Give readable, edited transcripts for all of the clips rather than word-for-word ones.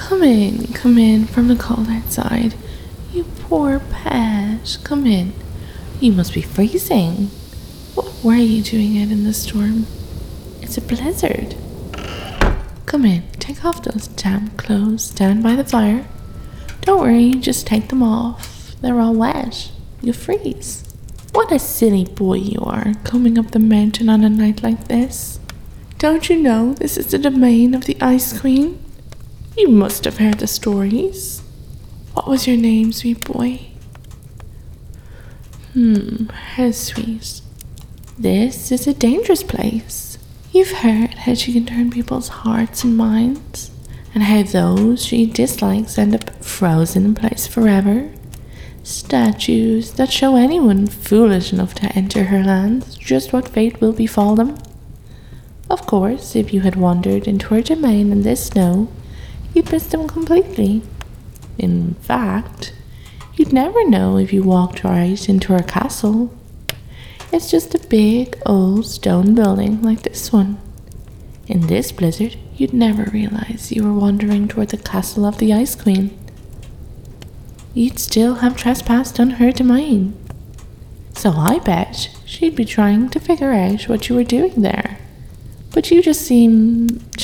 Come in from the cold outside. You poor pet, come in. You must be freezing. What were you doing out in the storm? It's a blizzard. Come in, take off those damp clothes, stand by the fire. Don't worry, just take them off. They're all wet. You'll freeze. What a silly boy you are, coming up the mountain on a night like this. Don't you know this is the domain of the Ice Queen? You must have heard the stories. What was your name, sweet boy? How sweet. This is a dangerous place. You've heard how she can turn people's hearts and minds, and how those she dislikes end up frozen in place forever. Statues that show anyone foolish enough to enter her lands just what fate will befall them. Of course, if you had wandered into her domain in this snow, you'd miss them completely. In fact, you'd never know if you walked right into her castle. It's just a big old stone building like this one. In this blizzard, you'd never realize you were wandering toward the castle of the Ice Queen. You'd still have trespassed on her domain. So I bet she'd be trying to figure out what you were doing there. But you just seem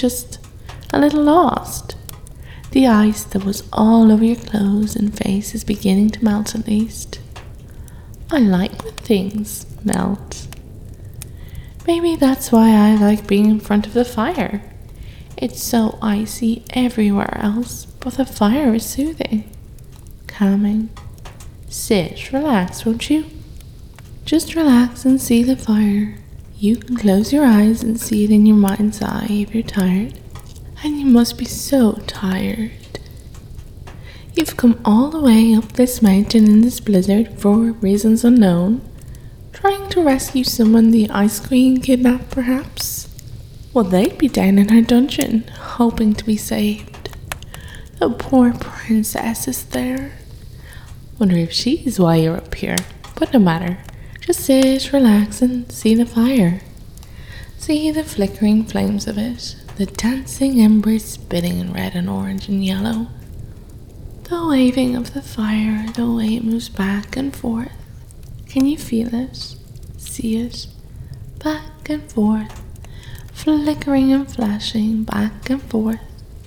a little lost. The ice that was all over your clothes and face is beginning to melt at least. I like when things melt. Maybe that's why I like being in front of the fire. It's so icy everywhere else, but the fire is soothing, calming. Sit, relax, won't you? Just relax and see the fire. You can close your eyes and see it in your mind's eye if you're tired. And you must be so tired. You've come all the way up this mountain in this blizzard for reasons unknown. Trying to rescue someone the Ice Queen kidnapped, perhaps? Well, they'd be down in her dungeon, hoping to be saved. The poor princess is there. Wonder if she's why you're up here. But no matter. Just sit, relax, and see the fire. See the flickering flames of it, the dancing embers spitting in red and orange and yellow. The waving of the fire, the way it moves back and forth. Can you feel it? See it? Back and forth, flickering and flashing back and forth.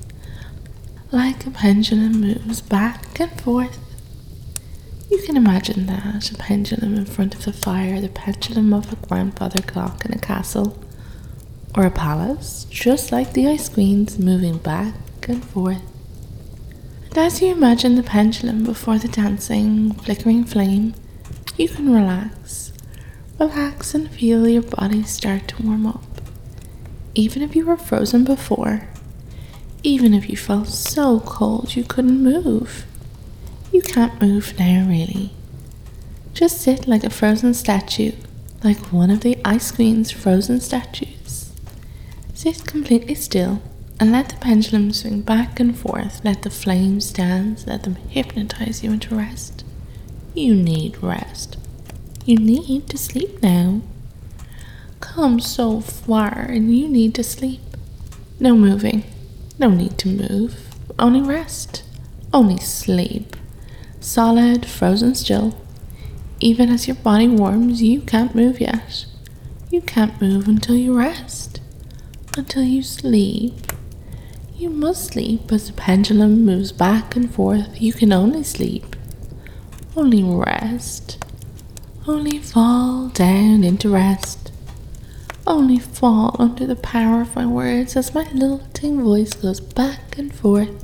Like a pendulum moves back and forth. You can imagine that, a pendulum in front of the fire, the pendulum of a grandfather clock in a castle or a palace, just like the Ice Queen's moving back and forth. And as you imagine the pendulum before the dancing, flickering flame, you can relax. Relax and feel your body start to warm up. Even if you were frozen before, even if you felt so cold you couldn't move. You can't move now, really. Just sit like a frozen statue, like one of the Ice Queen's frozen statues. Sit completely still and let the pendulum swing back and forth. Let the flames dance, let them hypnotize you into rest. You need rest. You need to sleep now. Come so far and you need to sleep. No moving, no need to move, only rest, only sleep. Solid, frozen still. Even as your body warms, you can't move yet. You can't move until you rest, until you sleep. You must sleep as the pendulum moves back and forth. You can only sleep, only rest, only fall down into rest, only fall under the power of my words as my lilting voice goes back and forth,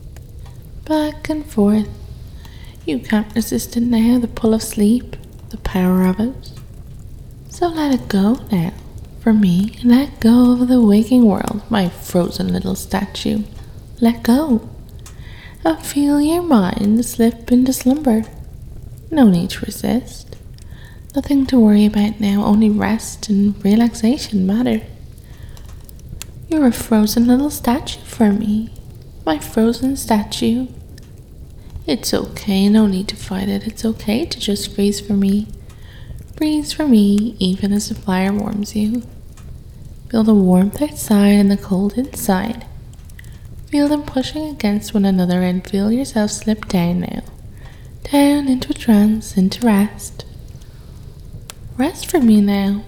back and forth. You can't resist it now, the pull of sleep, the power of it. So let it go now. For me, let go of the waking world, my frozen little statue. Let go. And feel your mind slip into slumber. No need to resist. Nothing to worry about now, only rest and relaxation matter. You're a frozen little statue for me. My frozen statue. It's okay, no need to fight it. It's okay to just freeze for me. Freeze for me, even as the fire warms you. Feel the warmth outside and the cold inside. Feel them pushing against one another and feel yourself slip down now. Down into a trance, into rest. Rest for me now.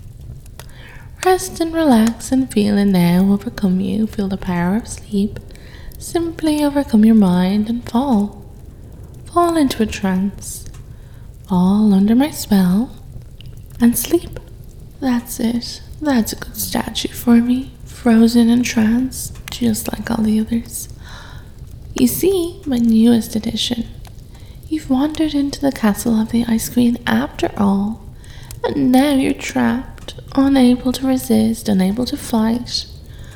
Rest and relax and feel it now overcome you. Feel the power of sleep. Simply overcome your mind and fall. Fall into a trance. Fall under my spell and sleep. That's it. That's a good statue for me. Frozen in trance, just like all the others. You see, my newest addition. You've wandered into the castle of the Ice Queen after all, and now you're trapped, unable to resist, unable to fight.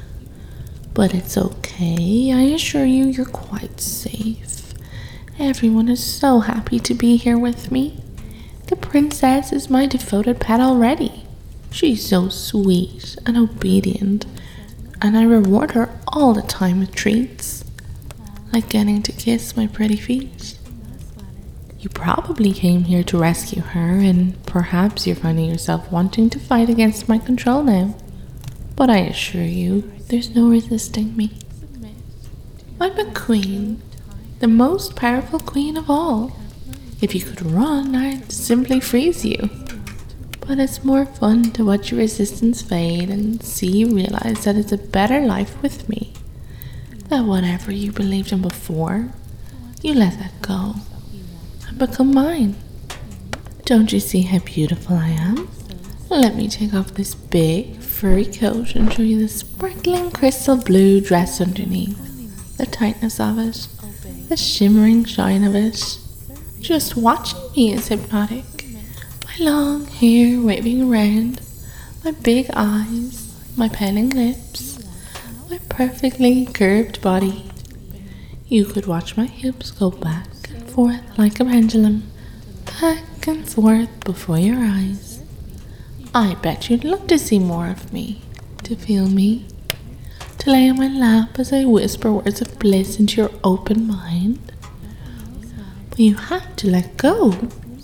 But it's okay, I assure you, you're quite safe. Everyone is so happy to be here with me. The princess is my devoted pet already. She's so sweet and obedient, and I reward her all the time with treats, like getting to kiss my pretty feet. You probably came here to rescue her, and perhaps you're finding yourself wanting to fight against my control now. But I assure you, there's no resisting me. I'm a queen, the most powerful queen of all. If you could run, I'd simply freeze you. But it's more fun to watch your resistance fade and see you realize that it's a better life with me. That whatever you believed in before, you let that go and become mine. Don't you see how beautiful I am? Let me take off this big furry coat and show you the sparkling crystal blue dress underneath. The tightness of it, the shimmering shine of it. Just watching me is hypnotic. My long hair waving around, my big eyes, my pouting lips, my perfectly curved body. You could watch my hips go back and forth like a pendulum, back and forth before your eyes. I bet you'd love to see more of me, to feel me, to lay on my lap as I whisper words of bliss into your open mind. But you have to let go.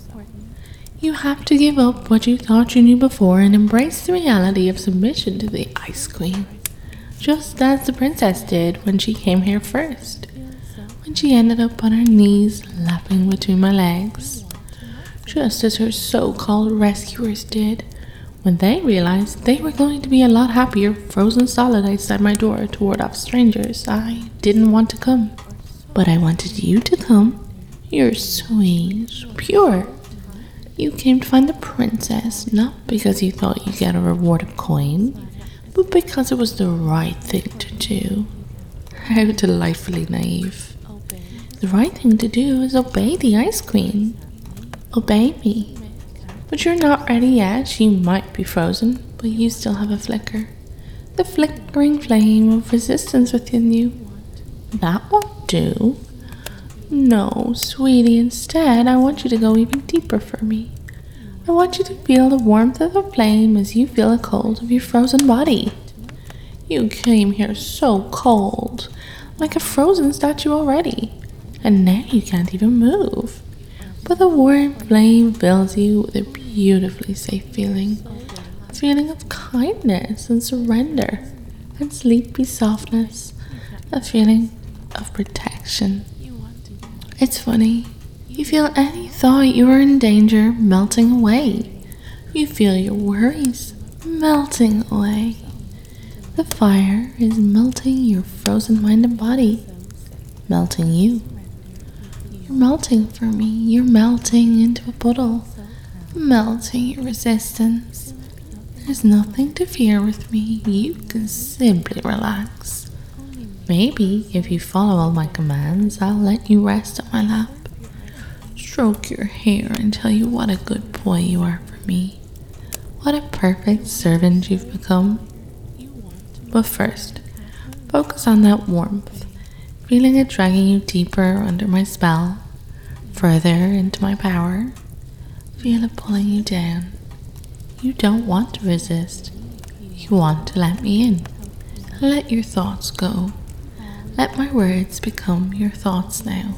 You have to give up what you thought you knew before and embrace the reality of submission to the Ice Queen, just as the princess did when she came here first, when she ended up on her knees lapping between my legs, just as her so-called rescuers did when they realized they were going to be a lot happier frozen solid outside my door to ward off strangers I didn't want to come. But I wanted you to come. You're sweet, pure. You came to find the princess, not because you thought you'd get a reward of coin, but because it was the right thing to do. How delightfully naive. The right thing to do is obey the Ice Queen. Obey me. But you're not ready yet. You might be frozen, but you still have a flicker. The flickering flame of resistance within you. That won't do. No, sweetie, instead, I want you to go even deeper for me. I want you to feel the warmth of the flame as you feel the cold of your frozen body. You came here so cold, like a frozen statue already, and now you can't even move. But the warm flame fills you with a beautifully safe feeling, a feeling of kindness and surrender and sleepy softness, a feeling of protection. It's funny, you feel any thought you are in danger melting away. You feel your worries melting away. The fire is melting your frozen mind and body, melting you. You're melting for me, you're melting into a puddle, melting your resistance. There's nothing to fear with me, you can simply relax. Maybe if you follow all my commands, I'll let you rest on my lap, stroke your hair and tell you what a good boy you are for me, what a perfect servant you've become. But first, focus on that warmth, feeling it dragging you deeper under my spell, further into my power. Feel it pulling you down. You don't want to resist. You want to let me in. Let your thoughts go. Let my words become your thoughts now.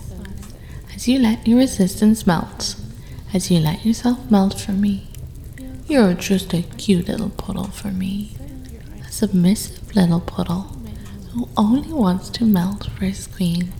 As you let your resistance melt, as you let yourself melt for me, you're just a cute little puddle for me. A submissive little puddle, who only wants to melt for his queen.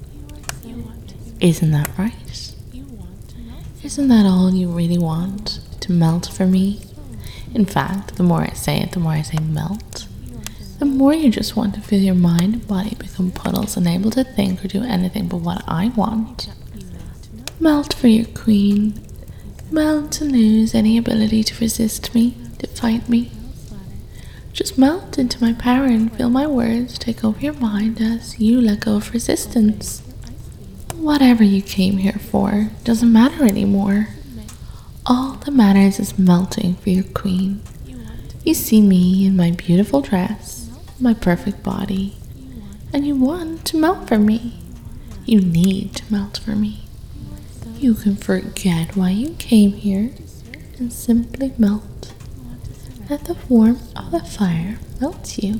Isn't that right? Isn't that all you really want? To melt for me? In fact, the more I say it, the more I say melt, the more you just want to feel your mind and body become puddles, unable to think or do anything but what I want. Melt for your queen. Melt and lose any ability to resist me, to fight me. Just melt into my power and feel my words take over your mind as you let go of resistance. Whatever you came here for doesn't matter anymore. All that matters is melting for your queen. You see me in my beautiful dress, my perfect body, and you want to melt for me. You need to melt for me. You can forget why you came here and simply melt. Let the warmth of the fire melt you.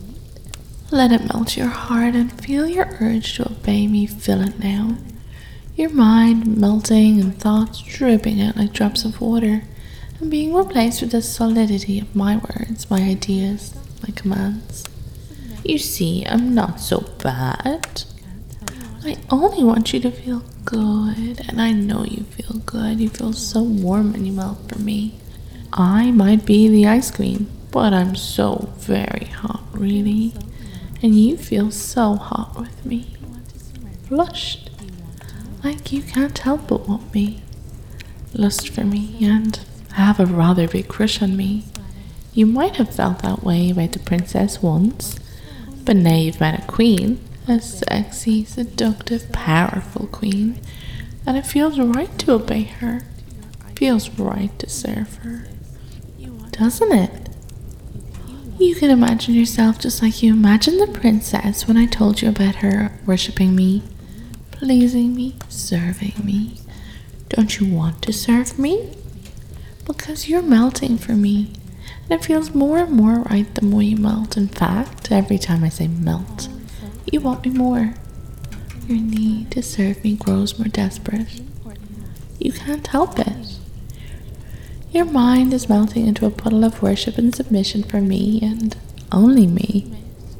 Let it melt your heart and feel your urge to obey me fill it now. Your mind melting and thoughts dripping out like drops of water and being replaced with the solidity of my words, my ideas, my commands. You see, I'm not so bad. I only want you to feel good, and I know you feel good. You feel so warm when you melt for me. I might be the ice queen, but I'm so very hot, really. And you feel so hot with me. Flushed. Like you can't help but want me. Lust for me and have a rather big crush on me. You might have felt that way about the princess once, but now you've met a queen, a sexy, seductive, powerful queen, and it feels right to obey her. Feels right to serve her. Doesn't it? You can imagine yourself just like you imagined the princess when I told you about her worshipping me, pleasing me, serving me. Don't you want to serve me? Because you're melting for me, and it feels more and more right the more you melt. In fact, every time I say melt, you want me more. Your need to serve me grows more desperate. You can't help it. Your mind is melting into a puddle of worship and submission for me and only me.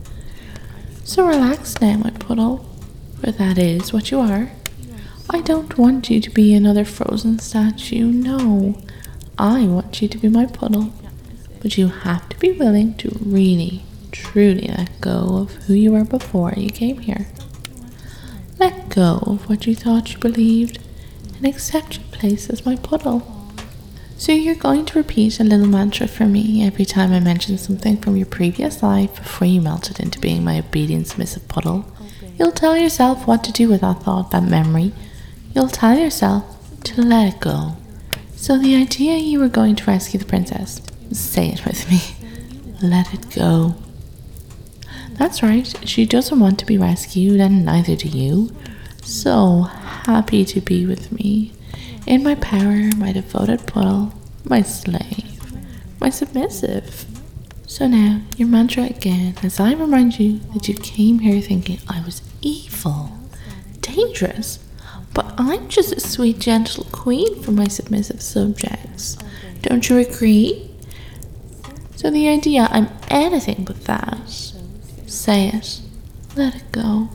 So relax now, my puddle, for that is what you are. I don't want you to be another frozen statue, no. I want you to be my puddle, but you have to be willing to really, truly let go of who you were before you came here. Let go of what you thought you believed and accept your place as my puddle. So you're going to repeat a little mantra for me every time I mention something from your previous life before you melted into being my obedient, submissive puddle. You'll tell yourself what to do with that thought, that memory. You'll tell yourself to let it go. So the idea you were going to rescue the princess, say it with me. Let it go. That's right, she doesn't want to be rescued and neither do you. So happy to be with me. In my power, my devoted puddle, my slave, my submissive. So now, your mantra again, as I remind you that you came here thinking I was evil, dangerous, but I'm just a sweet, gentle queen for my submissive subjects. Don't you agree? So the idea I'm anything but that. Say it. Let it go.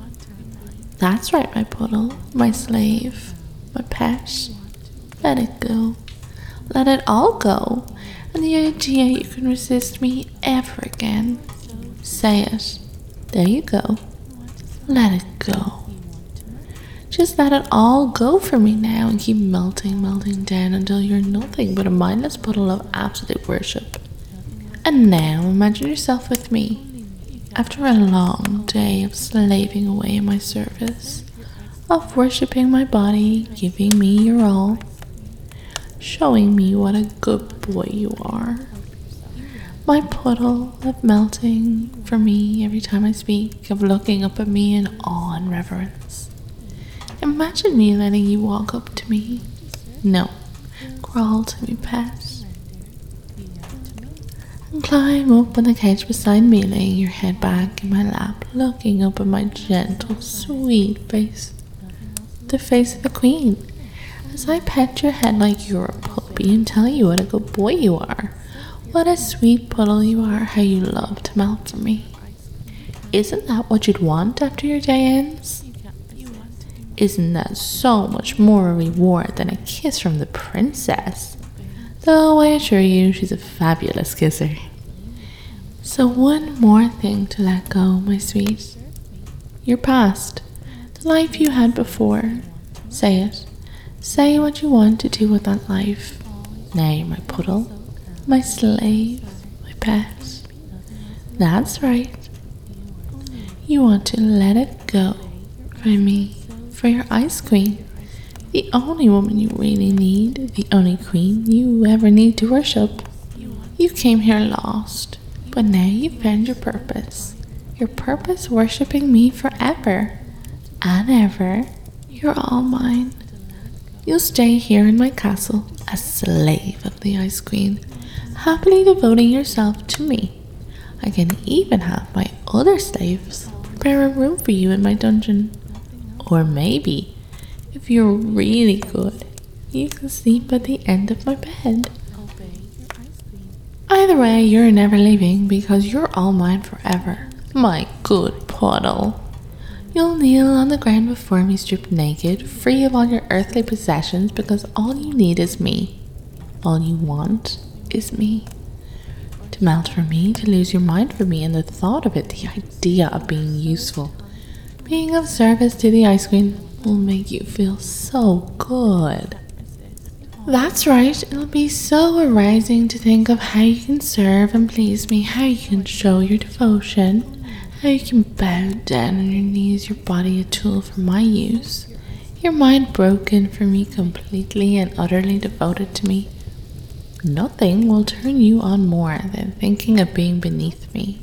That's right, my puddle, my slave. My pet, let it go. Let it all go. And the idea you can resist me ever again. Say it. There you go. Let it go. Just let it all go for me now and keep melting down until you're nothing but a mindless puddle of absolute worship. And now imagine yourself with me. After a long day of slaving away in my service, of worshipping my body, giving me your all, showing me what a good boy you are. My puddle of melting for me every time I speak, of looking up at me in awe and reverence. Imagine me letting you walk up to me. No, crawl to me, pet. And climb up on the couch beside me, laying your head back in my lap, looking up at my gentle, sweet face. The face of the queen, as I pet your head like you're a puppy and tell you what a good boy you are, what a sweet puddle you are, how you love to melt for me. isn't that what you'd want after your day ends? Isn't that so much more a reward than a kiss from the princess? Though I assure you she's a fabulous kisser. So one more thing to let go, my sweet. Your past. The life you had before. Say it. Say what you want to do with that life. Nay, my puddle, my slave, my pet. That's right. You want to let it go for me, for your ice queen. The only woman you really need, the only queen you ever need to worship. You came here lost, but now you've found your purpose. Your purpose worshipping me forever and ever. You're all mine. You'll stay here in my castle, a slave of the Ice Queen, happily devoting yourself to me. I can even have my other slaves prepare a room for you in my dungeon. Or maybe, if you're really good, you can sleep at the end of my bed. Either way, you're never leaving because you're all mine forever. My good Puddle. You'll kneel on the ground before me stripped naked, free of all your earthly possessions because all you need is me. All you want is me. To melt for me, to lose your mind for me, and the thought of it, the idea of being useful, being of service to the Ice Queen will make you feel so good. That's right, it'll be so arousing to think of how you can serve and please me, how you can show your devotion, how you can bow down on your knees, your body a tool for my use, your mind broken for me completely and utterly devoted to me. Nothing will turn you on more than thinking of being beneath me,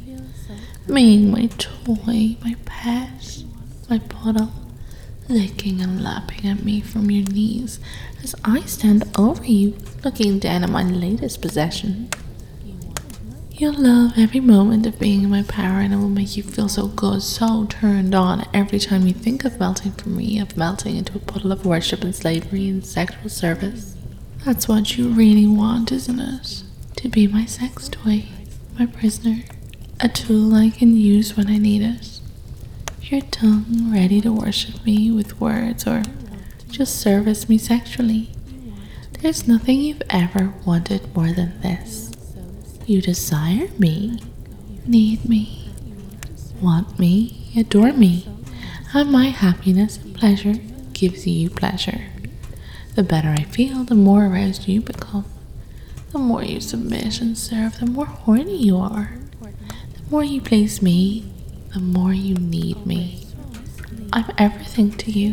being my toy, my pet, my Puddle, licking and lapping at me from your knees as I stand over you, looking down at my latest possession. You'll love every moment of being in my power, and it will make you feel so good, so turned on every time you think of melting for me, of melting into a puddle of worship and slavery and sexual service. That's what you really want, isn't it? To be my sex toy, my prisoner, a tool I can use when I need it. Your tongue ready to worship me with words or just service me sexually. There's nothing you've ever wanted more than this. You desire me, need me, want me, adore me, and my happiness and pleasure gives you pleasure. The better I feel, the more aroused you become. The more you submit and serve, the more horny you are. The more you please me, the more you need me. I'm everything to you.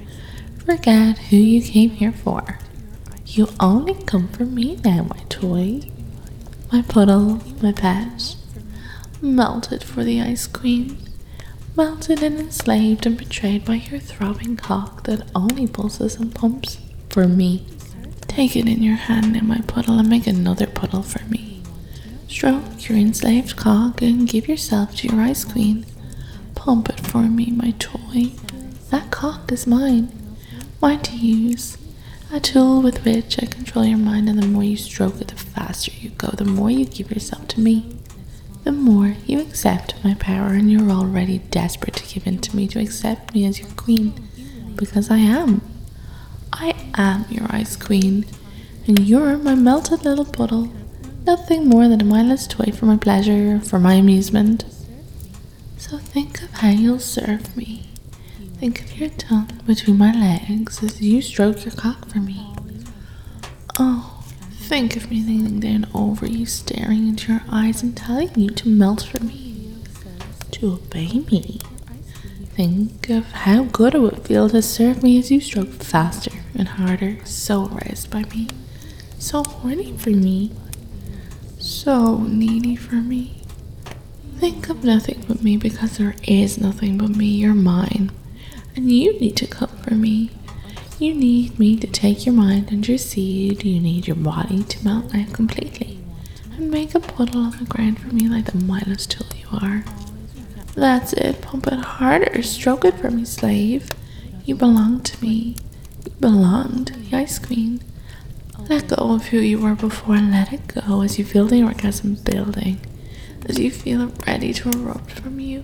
Forget who you came here for. You only come for me now, my toy, my Puddle, my pet. Melted for the Ice Queen. Melted and enslaved and betrayed by your throbbing cock that only pulses and pumps for me. Take it in your hand now, my Puddle, and make another puddle for me. Stroke your enslaved cock and give yourself to your Ice Queen. Pump it for me, my toy. That cock is mine to use. A tool with which I control your mind, and the more you stroke it, the faster you go, the more you give yourself to me. The more you accept my power, and you're already desperate to give in to me, to accept me as your queen, because I am. I am your Ice Queen, and you're my melted little Puddle, nothing more than a mindless toy for my pleasure, for my amusement. So think of how you'll serve me. Think of your tongue between my legs as you stroke your cock for me. Oh, think of me leaning down over you, staring into your eyes and telling you to melt for me, to obey me. Think of how good it would feel to serve me as you stroke faster and harder, so aroused by me, so horny for me, so needy for me. Think of nothing but me, because there is nothing but me. You're mine, and you need to come for me. You need me to take your mind and your seed. You need your body to melt now completely and make a puddle on the ground for me like the mindless tool you are. That's it. Pump it harder. Stroke it for me, slave. You belong to me. You belong to the Ice Queen. Let go of who you were before and let it go as you feel the orgasm building, as you feel it ready to erupt from you.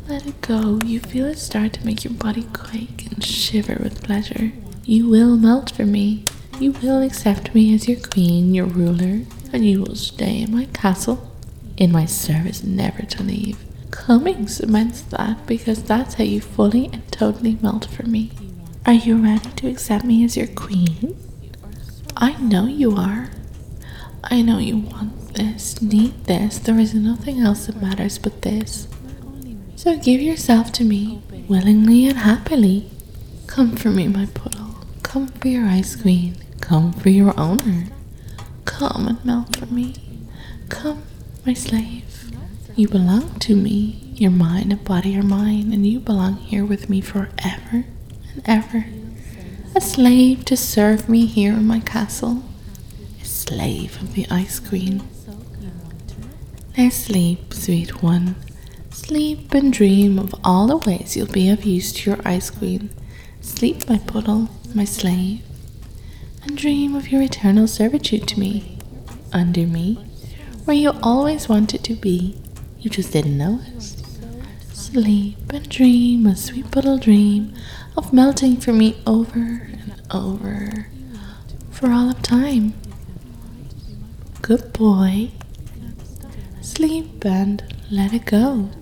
Let it go. You feel it start to make your body quake and shiver with pleasure. You will melt for me. You will accept me as your queen, your ruler, and you will stay in my castle, in my service, never to leave. Coming cements that, because that's how you fully and totally melt for me. Are you ready to accept me as your queen? I know you are. I know you want this, need this. There is nothing else that matters but this. So give yourself to me, willingly and happily. Come for me, my poodle. Come for your ice queen. Come for your owner. Come and melt for me. Come, my slave. You belong to me. Your mind and body are mine, and you belong here with me forever and ever. A slave to serve me here in my castle. A slave of the ice queen. Now sleep, sweet one. Sleep and dream of all the ways you'll be of use to your ice queen. Sleep, my poodle, my slave, and dream of your eternal servitude to me, under me, where you always wanted to be. You just didn't know it. Sleep and dream a sweet little dream of melting for me over and over for all of time. Good boy. Sleep and let it go.